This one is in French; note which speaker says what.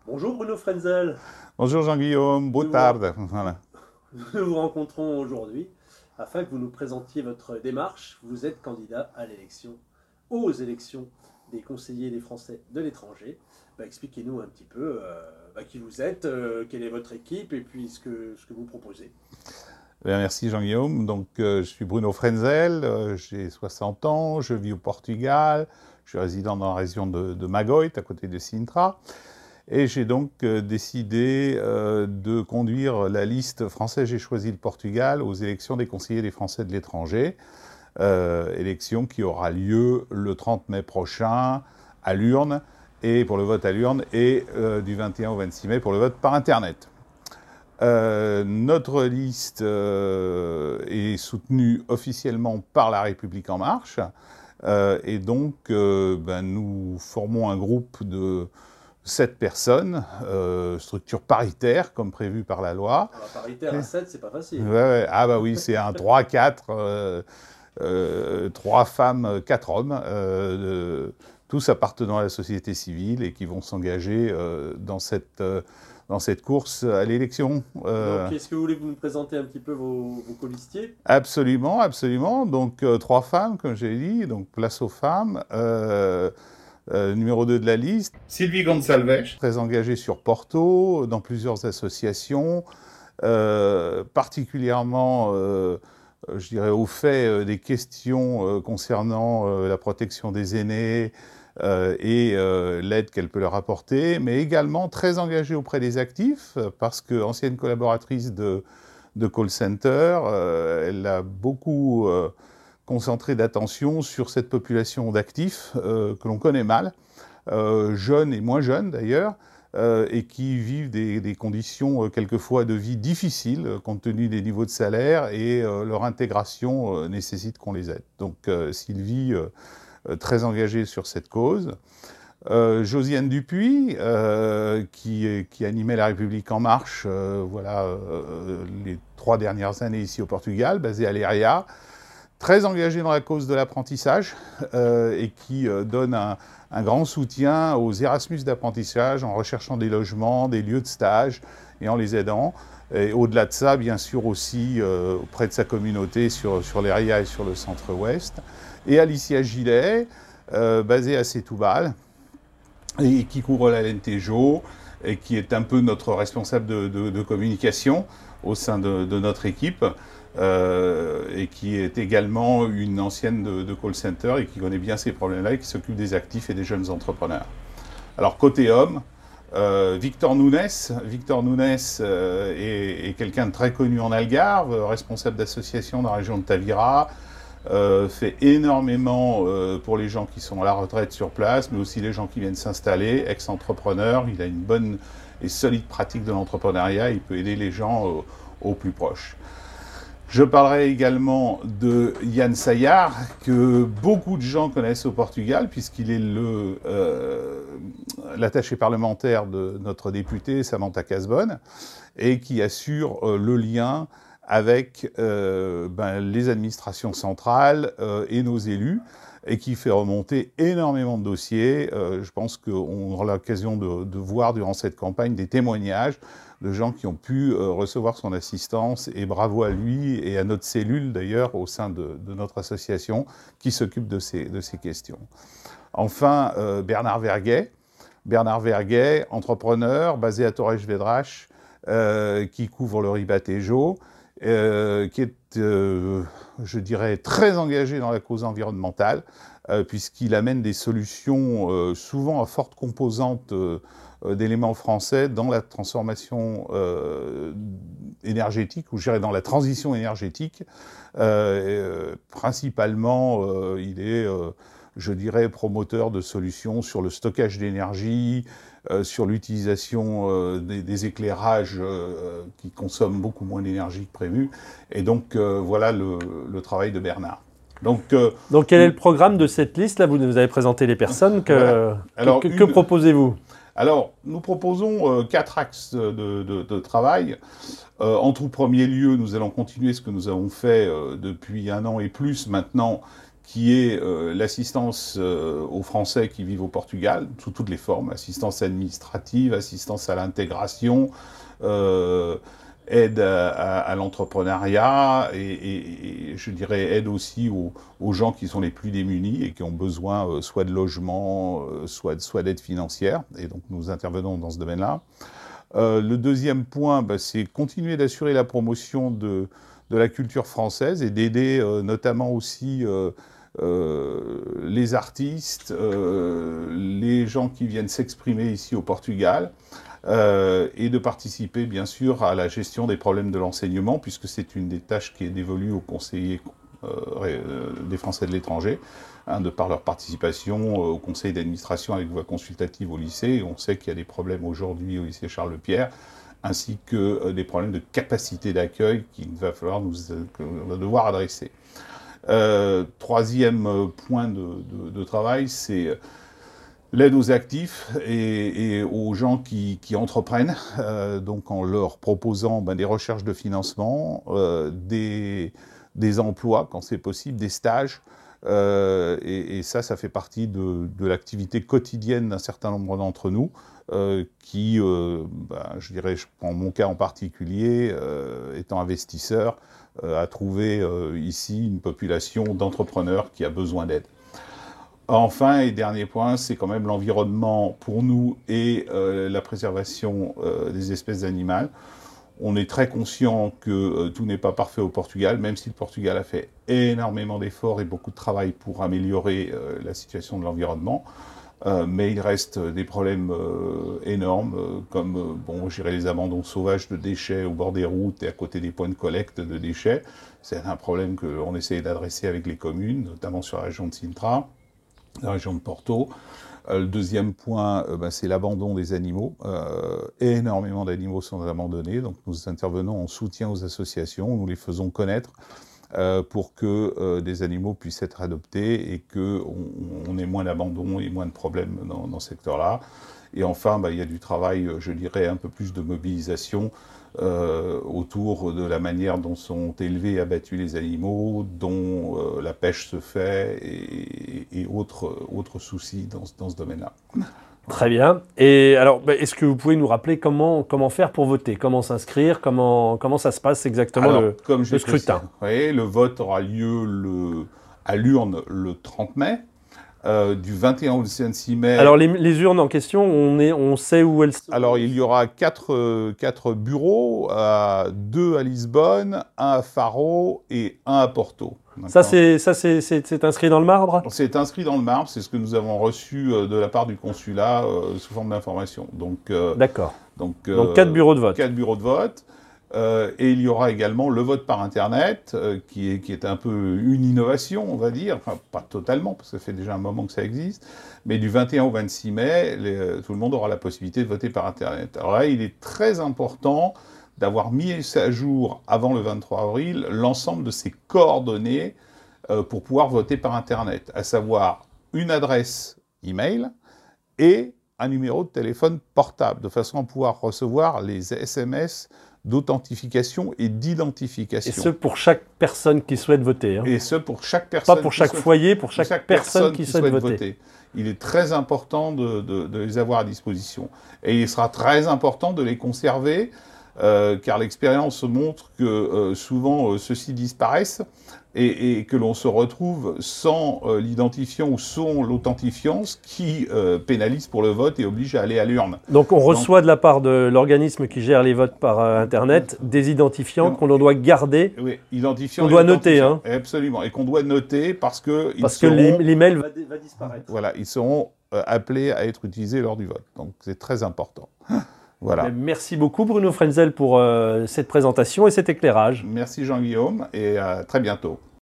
Speaker 1: Bonjour Bruno Frenzel,
Speaker 2: Bonjour Jean-Guillaume, beau
Speaker 1: nous vous,
Speaker 2: tarde. Voilà.
Speaker 1: nous vous rencontrons aujourd'hui afin que vous nous présentiez votre démarche. Vous êtes candidat à l'élection, aux élections des conseillers des Français de l'étranger. Expliquez-nous un petit peu qui vous êtes, quelle est votre équipe et puis ce que vous proposez.
Speaker 2: Bien, merci Jean-Guillaume. Je suis Bruno Frenzel, j'ai 60 ans, je vis au Portugal, je suis résident dans la région de Magoit, à côté de Sintra. Et j'ai décidé de conduire la liste Français J'ai choisi le Portugal aux élections des conseillers des Français de l'étranger. Élection qui aura lieu le 30 mai prochain à l'urne, et pour le vote à l'urne, et du 21 au 26 mai pour le vote par Internet. Notre liste est soutenue officiellement par La République En Marche. Nous formons un groupe de 7 personnes, structure paritaire, comme prévu par la loi.
Speaker 1: Alors, paritaire à 7, c'est pas facile.
Speaker 2: Ouais. Ah bah oui, c'est un 3-4, 3 femmes, 4 hommes, tous appartenant à la société civile et qui vont s'engager dans cette course à l'élection.
Speaker 1: Donc, est-ce que vous voulez que vous nous présenter un petit peu vos colistiers?
Speaker 2: Absolument, absolument. 3 femmes, comme j'ai dit, donc place aux femmes. Numéro 2 de la liste, Sylvie Gonçalves, très engagée sur Porto, dans plusieurs associations, particulièrement, je dirais, au fait des questions concernant la protection des aînés et l'aide qu'elle peut leur apporter, mais également très engagée auprès des actifs, parce qu'ancienne collaboratrice de call center, elle a beaucoup concentré d'attention sur cette population d'actifs que l'on connaît mal, jeunes et moins jeunes d'ailleurs, et qui vivent des conditions quelquefois de vie difficiles compte tenu des niveaux de salaire, et leur intégration nécessite qu'on les aide. Sylvie, très engagée sur cette cause. Josiane Dupuis, qui animait La République En Marche les 3 dernières années ici au Portugal, basée à Leiria, très engagée dans la cause de l'apprentissage et qui donne un grand soutien aux Erasmus d'apprentissage en recherchant des logements, des lieux de stage et en les aidant. Et au-delà de ça, bien sûr aussi auprès de sa communauté sur Leiria et sur le centre-ouest. Et Alicia Gillet, basée à Setúbal, et qui couvre l'Alentejo, et qui est un peu notre responsable de communication au sein de notre équipe, et qui est également une ancienne de call center et qui connaît bien ces problèmes-là et qui s'occupe des actifs et des jeunes entrepreneurs. Alors côté homme, Victor Nunes est quelqu'un de très connu en Algarve, responsable d'association dans la région de Tavira, fait énormément pour les gens qui sont à la retraite sur place, mais aussi les gens qui viennent s'installer, ex-entrepreneur. Il a une bonne et solide pratique de l'entrepreneuriat, il peut aider les gens au plus proche. Je parlerai également de Yann Sayar, que beaucoup de gens connaissent au Portugal, puisqu'il est l'attaché parlementaire de notre députée Samantha Casbonne, et qui assure le lien avec les administrations centrales et nos élus, et qui fait remonter énormément de dossiers. Je pense qu'on aura l'occasion de voir durant cette campagne des témoignages de gens qui ont pu recevoir son assistance, et bravo à lui et à notre cellule d'ailleurs au sein de notre association qui s'occupe de ces questions. Enfin, Bernard Verguet, entrepreneur basé à Torres Vedras, qui couvre le Ribatejo, qui est, je dirais, très engagé dans la cause environnementale, puisqu'il amène des solutions souvent à forte composante d'éléments français dans la transformation énergétique, ou je dirais dans la transition énergétique. Principalement, il est, je dirais, promoteur de solutions sur le stockage d'énergie, sur l'utilisation des éclairages qui consomment beaucoup moins d'énergie que prévu. Et donc, voilà le travail de Bernard.
Speaker 1: Donc, quel est le programme de cette liste? Là, vous nous avez présenté les personnes.
Speaker 2: Voilà. Alors,
Speaker 1: que proposez-vous?
Speaker 2: Alors, nous proposons 4 axes de travail. En tout premier lieu, nous allons continuer ce que nous avons fait depuis 1 an et plus maintenant, qui est l'assistance aux Français qui vivent au Portugal, sous toutes les formes, assistance administrative, assistance à l'intégration, aide à l'entrepreneuriat et je dirais aide aussi aux gens qui sont les plus démunis et qui ont besoin soit de logement, soit d'aide financière. Et donc nous intervenons dans ce domaine-là. Le deuxième point, c'est continuer d'assurer la promotion de la culture française et d'aider notamment aussi les artistes, les gens qui viennent s'exprimer ici au Portugal, et de participer bien sûr à la gestion des problèmes de l'enseignement, puisque c'est une des tâches qui est dévolue aux conseillers des Français de l'étranger, de par leur participation au conseil d'administration avec voix consultative au lycée. On sait qu'il y a des problèmes aujourd'hui au lycée Charles-Lepierre, ainsi que des problèmes de capacité d'accueil qu'il va falloir qu'on va devoir adresser. Troisième point de travail, c'est l'aide aux actifs et aux gens qui entreprennent, donc en leur proposant des recherches de financement, des emplois quand c'est possible, des stages, et ça fait partie de l'activité quotidienne d'un certain nombre d'entre nous, qui, je dirais, je prends mon cas en particulier, étant investisseur, a trouvé ici une population d'entrepreneurs qui a besoin d'aide. Enfin, et dernier point, c'est quand même l'environnement pour nous et la préservation des espèces animales. On est très conscient que tout n'est pas parfait au Portugal, même si le Portugal a fait énormément d'efforts et beaucoup de travail pour améliorer la situation de l'environnement. Mais il reste des problèmes énormes, comme je dirais les abandons sauvages de déchets au bord des routes et à côté des points de collecte de déchets. C'est un problème qu'on essaie d'adresser avec les communes, notamment sur la région de Sintra, la région de Porto. Le deuxième point, c'est l'abandon des animaux. Énormément d'animaux sont abandonnés, donc nous intervenons en soutien aux associations, nous les faisons connaître pour que des animaux puissent être adoptés et qu'on ait moins d'abandon et moins de problèmes dans ce secteur-là. Et enfin, il y a du travail, je dirais, un peu plus de mobilisation autour de la manière dont sont élevés et abattus les animaux, dont la pêche se fait et autres soucis dans ce domaine-là.
Speaker 1: Très bien. Et alors, est-ce que vous pouvez nous rappeler comment faire pour voter? Comment s'inscrire? Comment ça se passe exactement le scrutin?
Speaker 2: Oui, le vote aura lieu à l'urne le 30 mai. Du 21 au 26 mai.
Speaker 1: Alors les urnes en question, on sait où elles sont?
Speaker 2: Alors il y aura 4 bureaux, 2 à Lisbonne, 1 à Faro et 1 à Porto.
Speaker 1: Ça c'est inscrit dans le marbre?
Speaker 2: C'est inscrit dans le marbre, c'est ce que nous avons reçu de la part du consulat sous forme d'information.
Speaker 1: D'accord. Donc 4 bureaux de vote.
Speaker 2: 4 bureaux de vote. Et il y aura également le vote par Internet, qui est un peu une innovation, on va dire, enfin pas totalement, parce que ça fait déjà un moment que ça existe, mais du 21 au 26 mai, tout le monde aura la possibilité de voter par Internet. Alors là, il est très important d'avoir mis à jour, avant le 23 avril, l'ensemble de ces coordonnées pour pouvoir voter par Internet, à savoir une adresse email et un numéro de téléphone portable, de façon à pouvoir recevoir les SMS d'authentification et d'identification.
Speaker 1: Et ce pour chaque personne qui souhaite voter.
Speaker 2: Et ce pour chaque personne.
Speaker 1: Pas pour chaque foyer, pour chaque personne qui souhaite voter.
Speaker 2: Il est très important de les avoir à disposition. Et il sera très important de les conserver, car l'expérience montre que souvent ceux-ci disparaissent et que l'on se retrouve sans l'identifiant ou sans l'authentifiant, ce qui pénalise pour le vote et oblige à aller à l'urne.
Speaker 1: Donc on reçoit de la part de l'organisme qui gère les votes par Internet des identifiants qu'on doit garder,
Speaker 2: identifiants
Speaker 1: qu'on doit noter. Hein.
Speaker 2: Absolument, et qu'on doit noter parce que
Speaker 1: l'email va disparaître.
Speaker 2: Voilà, ils seront appelés à être utilisés lors du vote. Donc c'est très important. Voilà.
Speaker 1: Merci beaucoup Bruno Frenzel pour cette présentation et cet éclairage.
Speaker 2: Merci Jean-Guillaume et à très bientôt.